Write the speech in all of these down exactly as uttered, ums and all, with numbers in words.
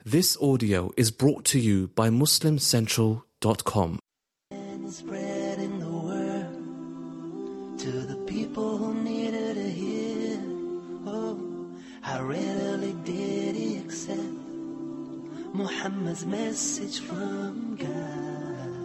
This audio is brought to you by Muslim Central dot com. Spreading the word to the people who needed to hear. Oh, how readily did he accept Muhammad's message from God.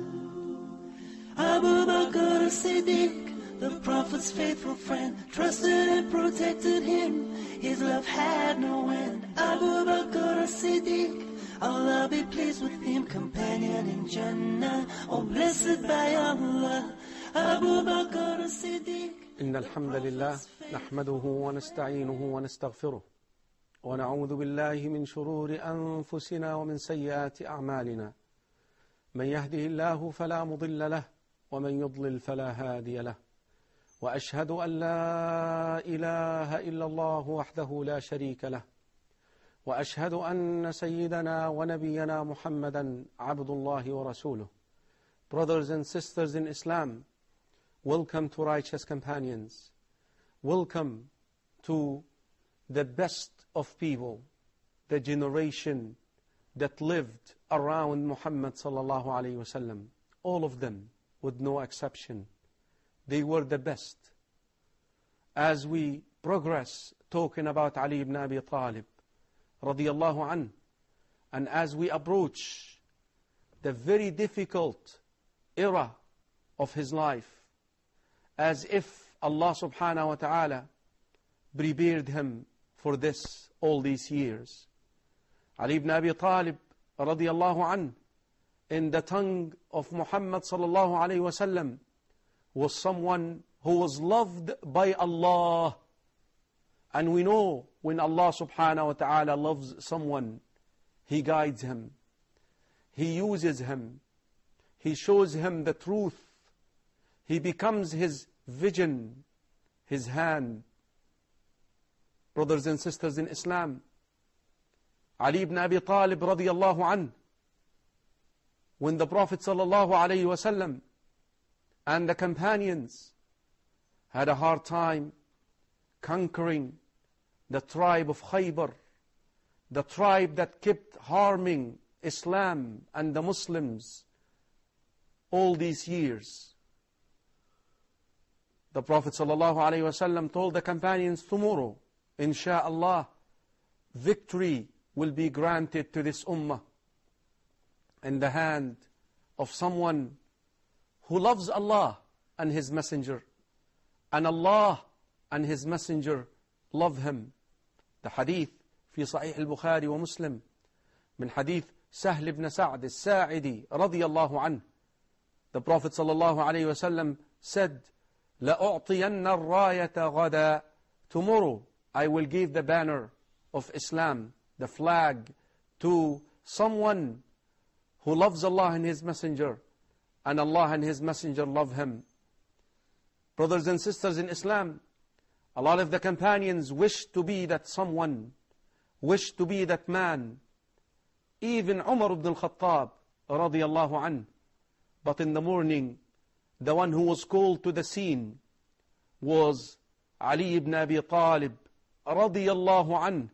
Abu Bakr as-Siddiq, the Prophet's faithful friend, trusted and protected him. His love had no end. Abu Bakr as-Siddiq, Allah be pleased with him, companion in Jannah, oh blessed by Allah. Abu Bakr as-Siddiq. إن الحمد لله نحمده ونستعينه ونستغفره ونعوذ بالله من شرور أنفسنا ومن سيئات أعمالنا. من يهده الله فلا مضل له ومن يضلل فلا هادي له. وأشهد أن لا إله إلا الله وحده لا شريك له. وأشهد أن سيدنا ونبينا محمدا عبد الله ورسوله. Brothers and sisters in Islam, welcome to Righteous Companions. Welcome to the best of people, the generation that lived around Muhammad sallallahu alayhi wa sallam. All of them, with no exception. They were the best. As we progress talking about Ali ibn Abi Talib, radiyallahu anh, and as we approach the very difficult era of his life, as if Allah subhanahu wa ta'ala prepared him for this all these years. Ali ibn Abi Talib, radiyallahu anh, in the tongue of Muhammad sallallahu alayhi wa sallam, was someone who was loved by Allah. And we know when Allah subhanahu wa ta'ala loves someone, He guides him, He uses him, He shows him the truth, He becomes his vision, his hand. Brothers and sisters in Islam, Ali ibn Abi Talib radiyallahu anh, when the Prophet sallallahu alayhi wa sallam and the companions had a hard time conquering the tribe of Khaybar, the tribe that kept harming Islam and the Muslims all these years. The Prophet ﷺ told the companions, tomorrow, insha'Allah, victory will be granted to this ummah in the hand of someone who loves Allah and His Messenger, and Allah and His Messenger love him. The hadith في صحيح البخاري ومسلم من حديث سهل بن سعد الساعدي رضي الله عنه. The Prophet sallallahu alayhi wa sallam said, لَأُعْطِيَنَّ الرَّايَةَ غَدًا, tomorrow I will give the banner of Islam, the flag, to someone who loves Allah and His Messenger, and Allah and His Messenger love him. Brothers and sisters in Islam, a lot of the companions wished to be that someone, wished to be that man. Even Umar ibn al-Khattab radiyallahu anh. But in the morning, the one who was called to the scene was Ali ibn Abi Talib radiyallahu anh,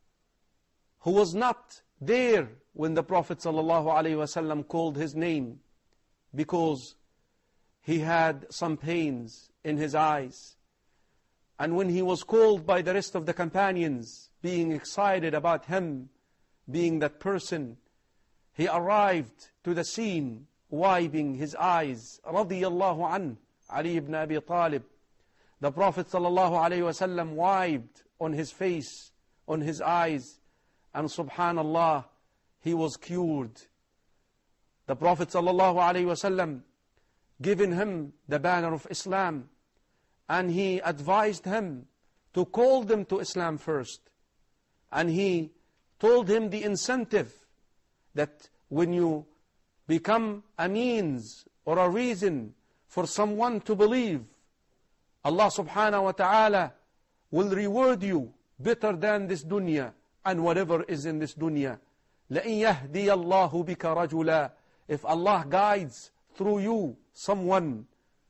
who was not there when the Prophet sallallahu alayhi wa sallam called his name, because he had some pains in his eyes. And when he was called by the rest of the companions, being excited about him being that person, he arrived to the scene wiping his eyes, radiyallahu anh, Ali ibn Abi Talib. The Prophet sallallahu alayhi wa sallam wiped on his face, on his eyes, and subhanallah, he was cured. The Prophet sallallahu alayhi wa sallam given him the banner of Islam, and he advised him to call them to Islam first. And he told him the incentive that when you become a means or a reason for someone to believe, Allah subhanahu wa ta'ala will reward you better than this dunya and whatever is in this dunya. لَإِن يَهْدِيَ اللَّهُ بِكَ رَجُلًا, if Allah guides through you someone,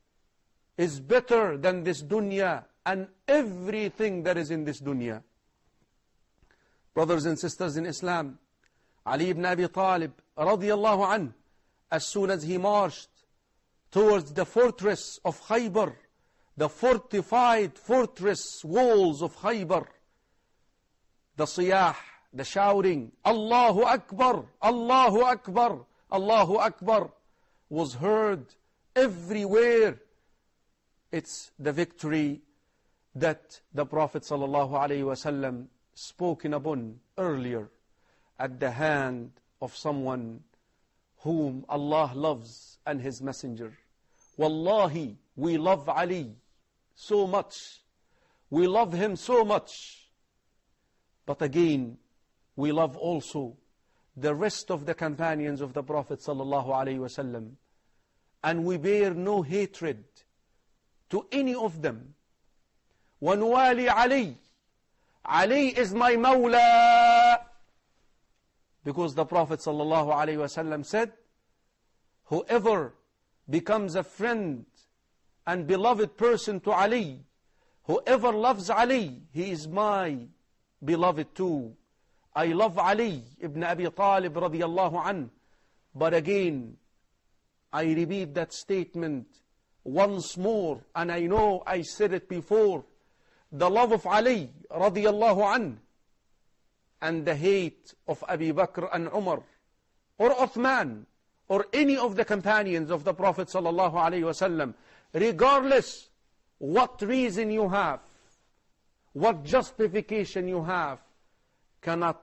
is better than this dunya and everything that is in this dunya. Brothers and sisters in Islam, Ali ibn Abi Talib radiyallahu anh, as soon as he marched towards the fortress of Khaybar, the fortified fortress walls of Khaybar, the siyah, the shouting, Allahu Akbar, Allahu Akbar, Allahu Akbar, was heard everywhere. It's the victory that the Prophet sallallahu alaihi wasallam spoken upon earlier, at the hand of someone whom Allah loves and His Messenger. Wallahi, we love Ali so much. We love him so much. But again, we love also the rest of the companions of the Prophet sallallahu alaihi wasallam, and we bear no hatred to any of them. وَنُوَالِي Ali. Ali is my Mawla. Because the Prophet sallallahu alaihi wasallam said, whoever becomes a friend and beloved person to Ali, whoever loves Ali, he is my beloved too. I love Ali ibn Abi Talib radiyallahu anh. But again, I repeat that statement once more, and I know I said it before. The love of Ali radiyallahu anh and the hate of Abu Bakr and Umar or Uthman or any of the companions of the Prophet sallallahu alaihi wasallam, regardless what reason you have, what justification you have, cannot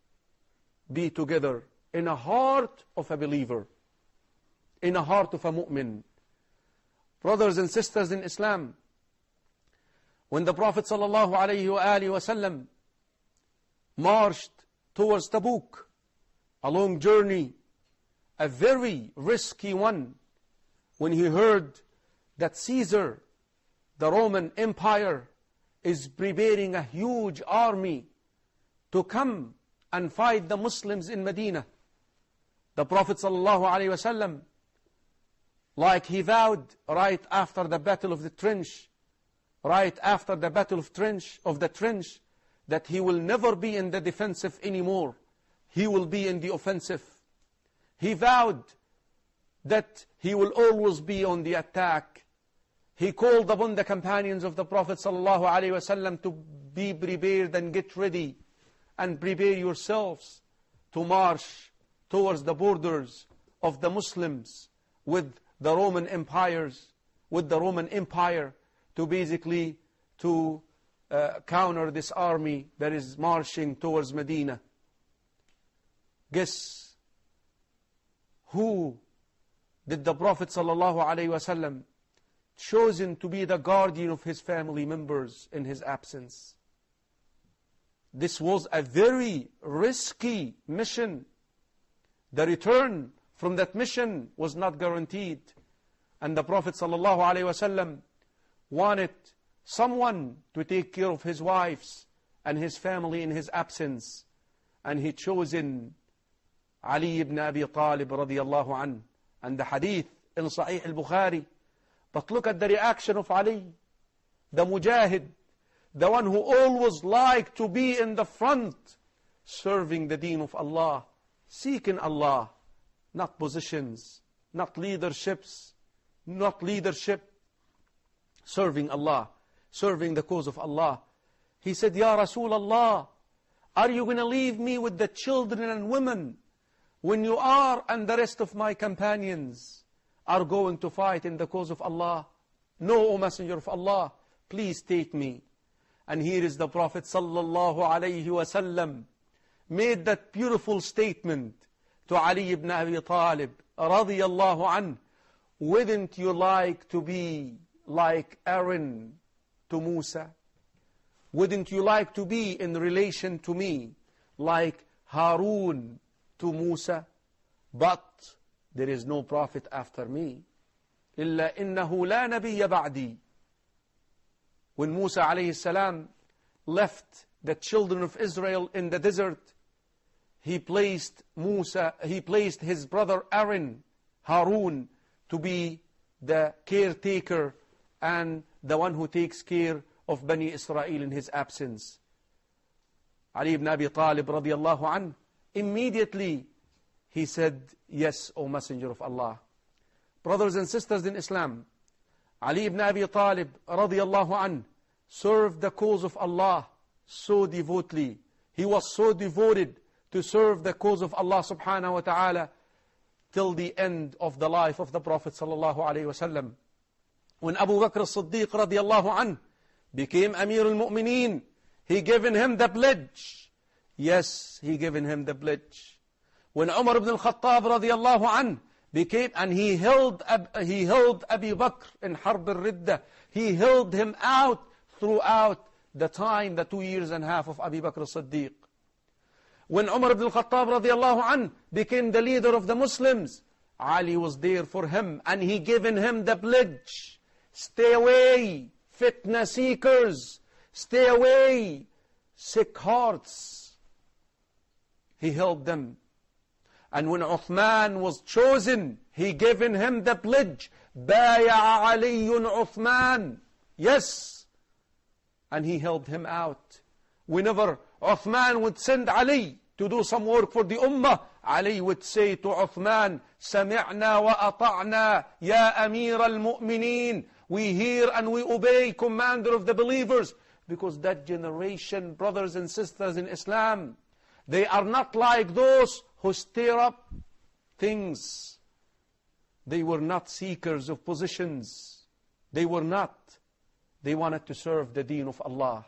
be together in a heart of a believer, in a heart of a mu'min. Brothers and sisters in Islam, when the Prophet sallallahu alaihi wasallam marched towards Tabuk, a long journey, a very risky one, when he heard that Caesar, the Roman Empire, is preparing a huge army to come and fight the Muslims in Medina, the Prophet sallallahu alaihi wasallam, like he vowed right after the Battle of the Trench, right after the Battle of Trench of the Trench, that he will never be in the defensive anymore. He will be in the offensive. He vowed that he will always be on the attack. He called upon the companions of the Prophet sallallahu alaihi wasallam to be prepared and get ready and prepare yourselves to march towards the borders of the Muslims with the Roman empires, with the Roman Empire, to basically to uh, counter this army that is marching towards Medina. Guess who did the Prophet sallallahu alaihi wasallam chosen to be the guardian of his family members in his absence? This was a very risky mission. The return from that mission was not guaranteed. And the Prophet sallallahu alaihi wasallam wanted someone to take care of his wives and his family in his absence. And he chosen Ali ibn Abi Talib radiyallahu anh. And the hadith in Sahih al-Bukhari. But look at the reaction of Ali, the mujahid, the one who always liked to be in the front, serving the deen of Allah, seeking Allah, not positions, not leaderships, not leadership, serving Allah, serving the cause of Allah. He said, Ya Rasulullah, are you going to leave me with the children and women when you are and the rest of my companions are going to fight in the cause of Allah? No, O Messenger of Allah, please take me. And here is the Prophet sallallahu alaihi wasallam made that beautiful statement to Ali ibn Abi Talib radiyallahu anh. Wouldn't you like to be like Aaron to Musa? Wouldn't you like to be in relation to me like Harun to Musa? But there is no prophet after me. إِلَّا إِنَّهُ لَا نَبِيَّ بَعْدِي. When Musa alayhi salam left the children of Israel in the desert, he placed Musa, he placed his brother Aaron, Harun, to be the caretaker and the one who takes care of Bani Israel in his absence. Ali ibn Abi Talib radiyallahu anh Immediately he said, yes, O Messenger of Allah. Brothers and sisters in Islam, Ali ibn Abi Talib radiyallahu anh served the cause of Allah so devotedly. He was so devoted to serve the cause of Allah subhanahu wa ta'ala till the end of the life of the Prophet sallallahu alayhi wa sallam. When Abu Bakr as-Siddiq radiyallahu anh became Amir al-Mu'mineen, he given him the pledge. Yes, he given him the pledge. When Umar ibn al-Khattab radiyallahu anh became, and he held, he held Abu Bakr in Harb al-Ridda, he held him out throughout the time, the two years and a half of Abu Bakr as-Siddiq. When Umar ibn al-Khattab radiyallahu anh became the leader of the Muslims, Ali was there for him, and he given him the pledge. Stay away, fitna seekers. Stay away, sick hearts. He held them. And when Uthman was chosen, he given him the pledge. Baya'a Aliyun Uthman. Yes. And he held him out. Whenever Uthman would send Ali to do some work for the Ummah, Ali would say to Uthman, Sami'na wa ata'na ya Amir al-Mu'mineen. We hear and we obey, commander of the believers. Because that generation, brothers and sisters in Islam, they are not like those who stir up things. They were not seekers of positions. They were not. They wanted to serve the deen of Allah.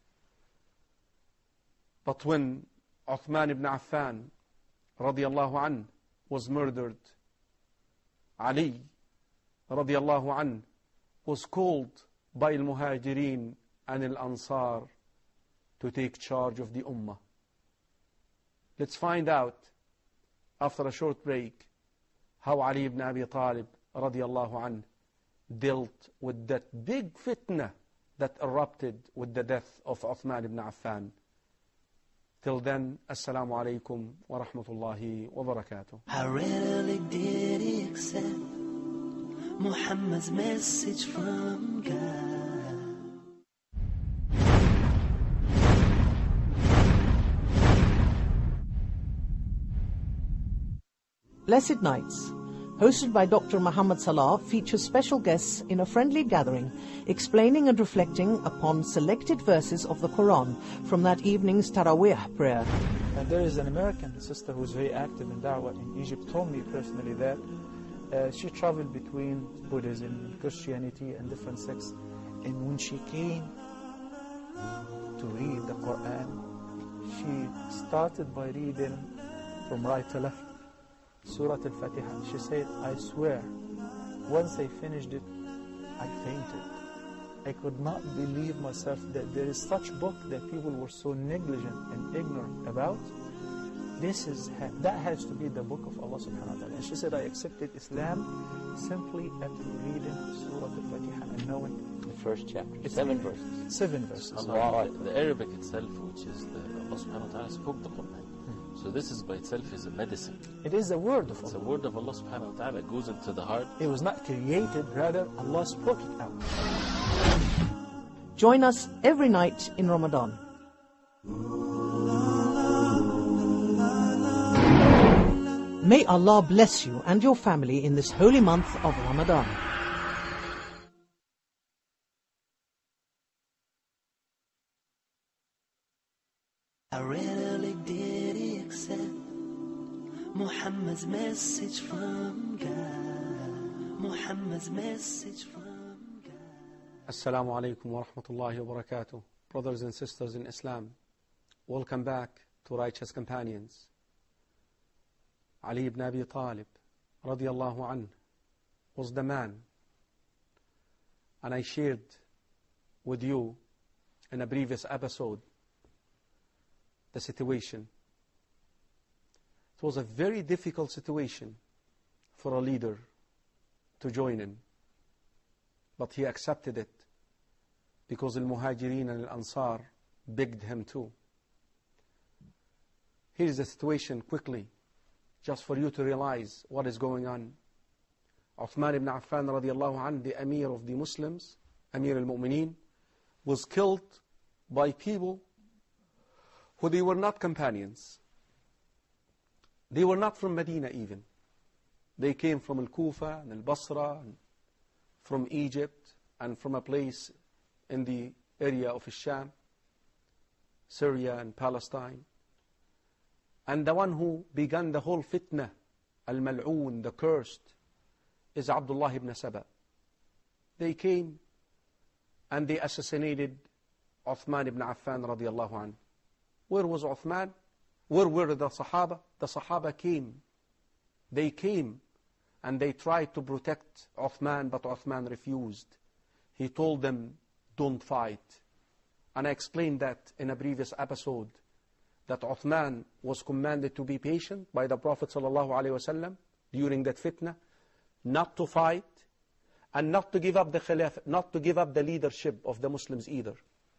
But when Uthman ibn Affan radiyallahu an was murdered, Ali radiyallahu an was called by al-Muhajirin and al-Ansar to take charge of the Ummah. Let's find out, after a short break, how Ali ibn Abi Talib radiyallahu an dealt with that big fitna that erupted with the death of Uthman ibn Affan. Till then, Assalamu alaikum wa rahmatullahi wa barakatuh. How readily did he accept Muhammad's message from God? Blessed Nights, hosted by Doctor Muhammad Salah, features special guests in a friendly gathering explaining and reflecting upon selected verses of the Quran from that evening's Taraweeh prayer. And there is an American sister who is very active in Da'wah in Egypt, told me personally that uh, she traveled between Buddhism, Christianity and different sects, and when she came to read the Quran, she started by reading from right to left Surah Al-Fatiha. She said, I swear, once I finished it, I fainted. I could not believe myself that there is such book that people were so negligent and ignorant about. This is, that has to be the book of Allah subhanahu wa ta'ala. And she said, I accepted Islam simply after reading Surah Al-Fatiha and knowing the first chapter, it's seven verses. Seven verses. Allah, the Arabic itself, which is the Allah subhanahu wa ta'ala spoke the Quran. So this is by itself is a medicine. It is the word of It's Allah. a word of Allah subhanahu wa ta'ala. It goes into the heart. It was not created, rather Allah spoke it out. Join us every night in Ramadan. May Allah bless you and your family in this holy month of Ramadan. How readily did he accept Muhammad's message from God? Muhammad's message from God. Assalamu alaikum wa rahmatullahi wa barakatuh. Brothers and sisters in Islam, welcome back to Righteous Companions. Ali ibn Abi Talib radiyallahu anh was the man, and I shared with you in a previous episode the situation. It was a very difficult situation for a leader to join in, but he accepted it because al-Muhajirin and al-Ansar begged him to. Here is the situation quickly, just for you to realize what is going on. Uthman ibn Affan radiallahu anh, the Amir of the Muslims, Amir al-Mu'mineen, was killed by people who they were not companions. They were not from Medina even. They came from Al-Kufa and Al-Basra, and from Egypt, and from a place in the area of Sham, Syria and Palestine. And the one who began the whole fitna, Al-Mal'oon, the cursed, is Abdullah ibn Saba. They came and they assassinated Uthman ibn Affan radiallahu anhu. Where was Uthman? Where were the Sahaba? The Sahaba came. They came and they tried to protect Uthman, but Uthman refused. He told them, don't fight. And I explained that in a previous episode, that Uthman was commanded to be patient by the Prophet ﷺ during that fitna, not to fight, and not to give up the khilafah, not to give up the leadership of the Muslims either.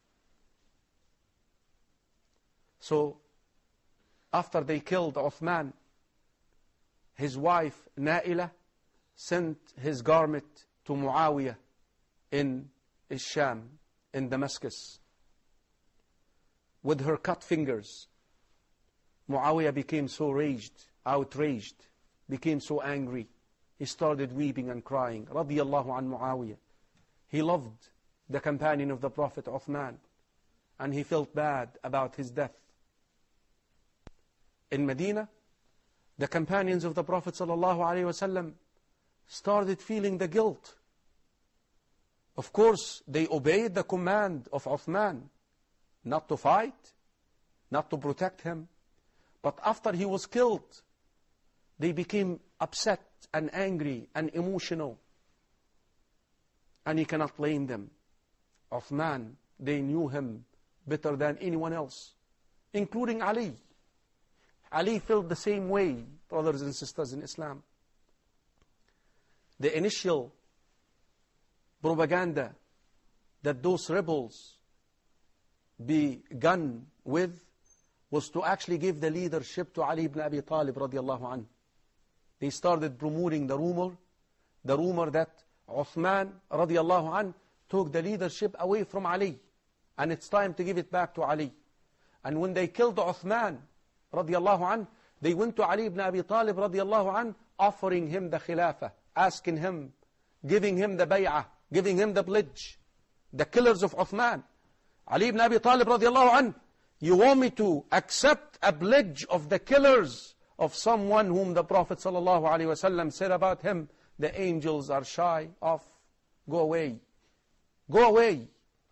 So, after they killed Uthman, his wife Na'ilah sent his garment to Muawiyah in Sham, in Damascus. With her cut fingers, Muawiyah became so raged, outraged, became so angry. He started weeping and crying. Radiyallahu an Muawiyah. He loved the companion of the Prophet Uthman, and he felt bad about his death. In Medina, the companions of the Prophet ﷺ started feeling the guilt. Of course, they obeyed the command of Uthman not to fight, not to protect him. But after he was killed, they became upset and angry and emotional. And you cannot blame them. Uthman, they knew him better than anyone else, including Ali. Ali felt the same way, brothers and sisters in Islam. The initial propaganda that those rebels began with was to actually give the leadership to Ali ibn Abi Talib radiallahu anhu. They started promoting the rumor, the rumor that Uthman radiallahu anhu took the leadership away from Ali, and it's time to give it back to Ali. And when they killed Uthman radiallahu anhu, they went to Ali ibn Abi Talib radiallahu anhu, offering him the khilafah, asking him, giving him the bay'ah, giving him the pledge. The killers of Uthman, Ali ibn Abi Talib radiallahu anhu, you want me to accept a pledge of the killers of someone whom the Prophet sallallahu alaihi wasallam said about him, the angels are shy of? Go away. Go away.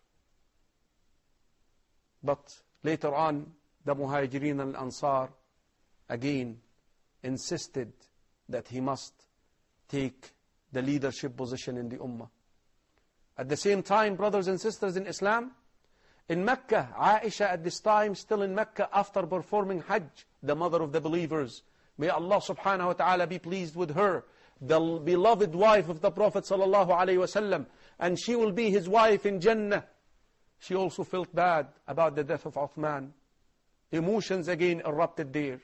But later on, the Muhajirin and Ansar again insisted that he must take the leadership position in the Ummah. At the same time, brothers and sisters in Islam, in Mecca, Aisha at this time, still in Mecca after performing Hajj, the mother of the believers, may Allah subhanahu wa ta'ala be pleased with her, the beloved wife of the Prophet sallallahu alaihi wasallam, and she will be his wife in Jannah. She also felt bad about the death of Uthman. Emotions again erupted there.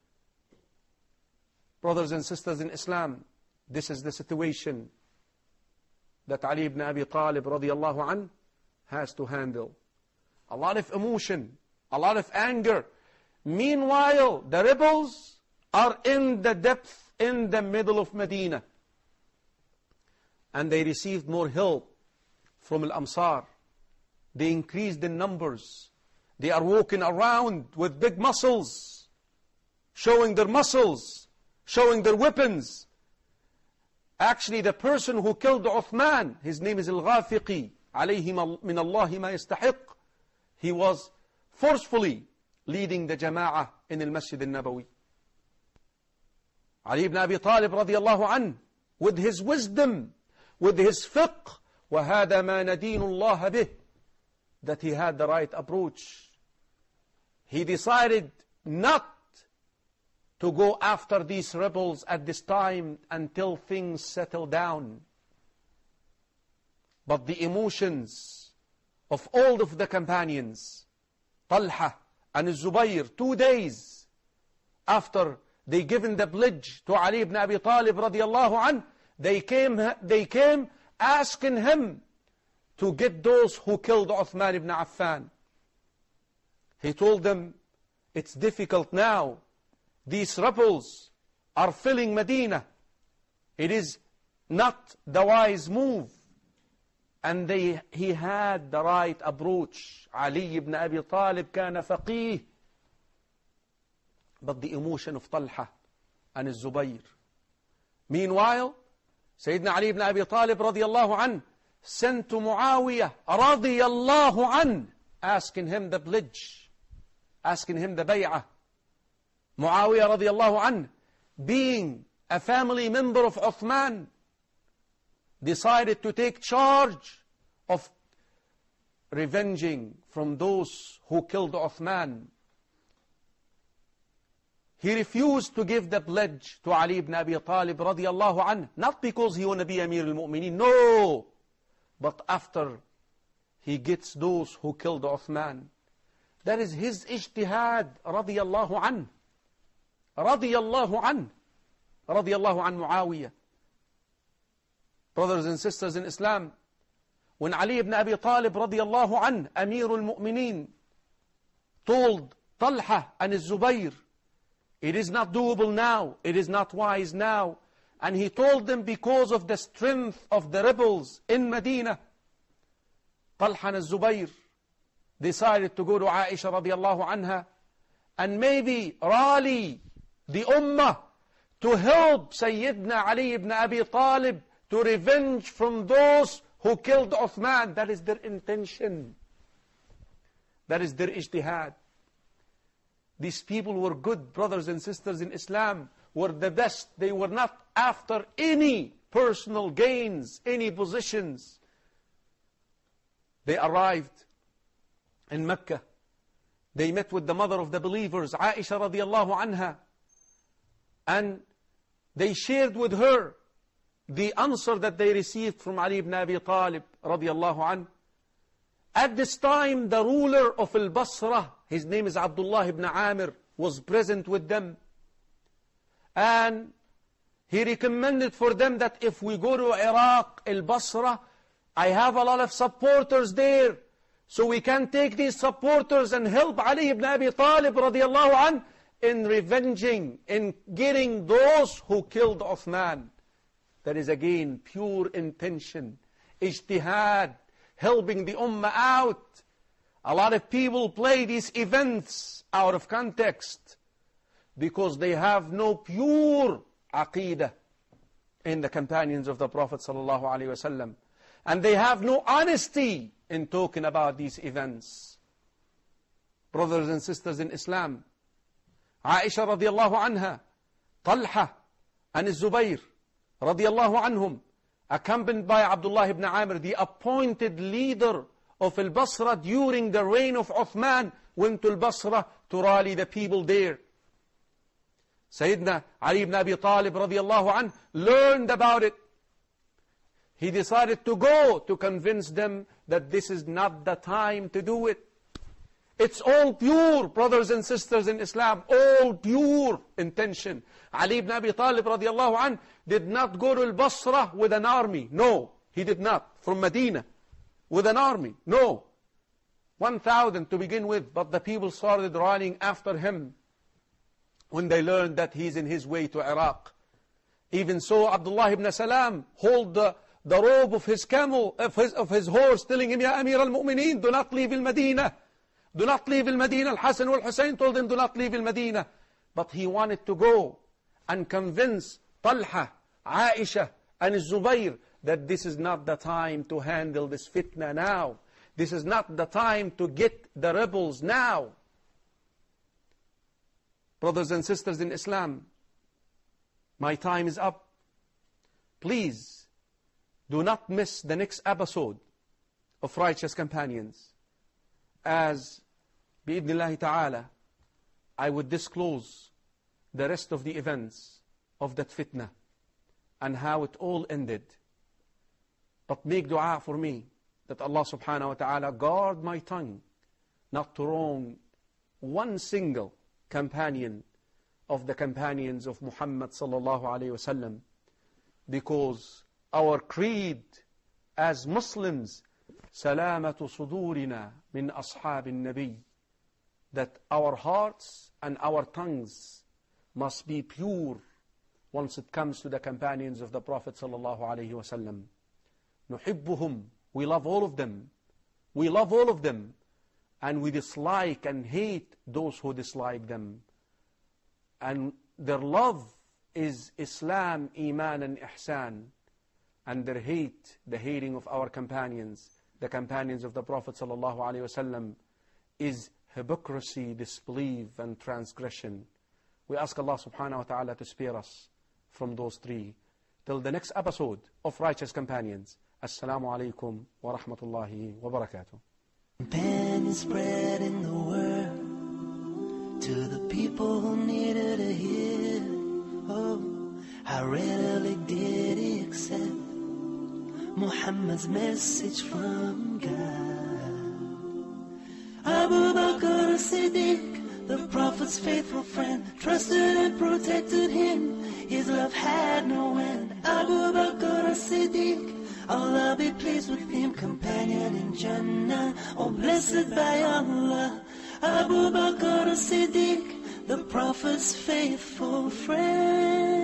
Brothers and sisters in Islam, this is the situation that Ali ibn Abi Talib radiallahu anh has to handle. A lot of emotion, a lot of anger. Meanwhile, the rebels are in the depth, in the middle of Medina. And they received more help from Al-Ansar. They increased in numbers. They are walking around with big muscles, showing their muscles, showing their weapons. Actually, the person who killed Uthman, his name is Al-Ghafiqi, alayhi min Allahi ma yastahiq. He was forcefully leading the Jama'ah in al-Masjid al-Nabawi. Ali ibn Abi Talib radiallahu anhu, with his wisdom, with his fiqh, وَهَذَا مَا نَدِينُ اللَّهَ بِهِ, that he had the right approach. He decided not to go after these rebels at this time until things settle down. But the emotions of all of the companions, Talha and Zubayr, two days after they given the pledge to Ali ibn Abi Talib radiallahu anh, they came, they came asking him to get those who killed Uthman ibn Affan. He told them, it's difficult now. these rebels are filling Medina. It is not the wise move. And they, he had the right approach. Ali ibn Abi Talib كان فقيه. But the emotion of Talha and Zubayr. Meanwhile, Sayyidina Ali ibn Abi Talib radiallahu anh sent to Muawiyah radiallahu anh, asking him the pledge, asking him the bay'ah. Muawiyah radiallahu anh, being a family member of Uthman, decided to take charge of revenging from those who killed Uthman. He refused to give the pledge to Ali ibn Abi Talib radiallahu anh, not because he want to be Amir al-Mu'mineen, no, but after he gets those who killed Uthman. That is his ijtihad radiallahu anh, radiallahu anh, radiallahu anh Muawiyah. Brothers and sisters in Islam, when Ali ibn Abi Talib radiallahu anh, Amir al-Mu'mineen, told Talha and Zubayr, it is not doable now, it is not wise now, and he told them because of the strength of the rebels in Medina, Talha and Zubayr decided to go to Aisha radiallahu anha and maybe rally the ummah to help Sayyidina Ali ibn Abi Talib to revenge from those who killed Uthman. That is their intention. That is their ijtihad. These people were good brothers and sisters in Islam, were the best. They were not after any personal gains, any positions. They arrived in Mecca. They met with the mother of the believers, Aisha radiallahu anha, and they shared with her the answer that they received from Ali ibn Abi Talib radiallahu anhu. At this time, the ruler of Al-Basra, his name is Abdullah ibn Amir, was present with them. And he recommended for them that if we go to Iraq, Al-Basra, I have a lot of supporters there. So we can take these supporters and help Ali ibn Abi Talib radiallahu anhu in revenging, in getting those who killed Uthman. That is again pure intention, ijtihad, helping the ummah out. A lot of people play these events out of context because they have no pure aqeedah in the companions of the Prophet sallallahu alaihi wasallam, and they have no honesty in talking about these events. Brothers and sisters in Islam, Aisha radiallahu anha, Talha and Zubayr radiallahu anhum, accompanied by Abdullah ibn Amir, the appointed leader of Al-Basra during the reign of Uthman, went to Al-Basra to rally the people there. Sayyidina Ali ibn Abi Talib radiallahu anh learned about it. He decided to go to convince them that this is not the time to do it. It's all pure, brothers and sisters in Islam, all pure intention. Ali ibn Abi Talib radiallahu anh did not go to Al-Basra with an army. No, he did not. From Medina, with an army. No. one thousand to begin with, but the people started running after him when they learned that he's in his way to Iraq. Even so, Abdullah ibn Salam hold the, the robe of his camel, of his, of his horse, telling him, Ya Amir al-Mu'mineen, do not leave al-Madinah. Do not leave al-Madinah. Al-Hasan wal-Hussein told him, do not leave al-Madinah. But he wanted to go and convince Talha, Aisha, and Zubayr that this is not the time to handle this fitna now. This is not the time to get the rebels now. Brothers and sisters in Islam, my time is up. Please, do not miss the next episode of Righteous Companions, as, bi'idhnillahi ta'ala, I would disclose the rest of the events of that fitna and how it all ended. But make dua for me that Allah subhanahu wa ta'ala guard my tongue not to wrong one single companion of the companions of Muhammad sallallahu alayhi wasallam, because our creed as Muslims, salamatu sudurina min ashabin nabi, that our hearts and our tongues must be pure once it comes to the companions of the Prophet sallallahu alaihi wasallam. نحبهم, we love all of them. We love all of them. And we dislike and hate those who dislike them. And their love is Islam, Iman and Ihsan. And their hate, the hating of our companions, the companions of the Prophet sallallahu alaihi wasallam, is hypocrisy, disbelief and transgression. We ask Allah subhanahu wa ta'ala to spare us from those three. Till the next episode of Righteous Companions. Assalamu alaikum wa rahmatullahi wa barakatuh. Companions spreading the word to the people who needed to hear. Oh, how readily did he accept Muhammad's message from God. Abu Bakr as-Siddiq, the Prophet's faithful friend, trusted and protected him. His love had no end. Abu Bakr as-Siddiq, Allah be pleased with him, companion in Jannah, oh blessed by Allah. Abu Bakr as-Siddiq, the Prophet's faithful friend.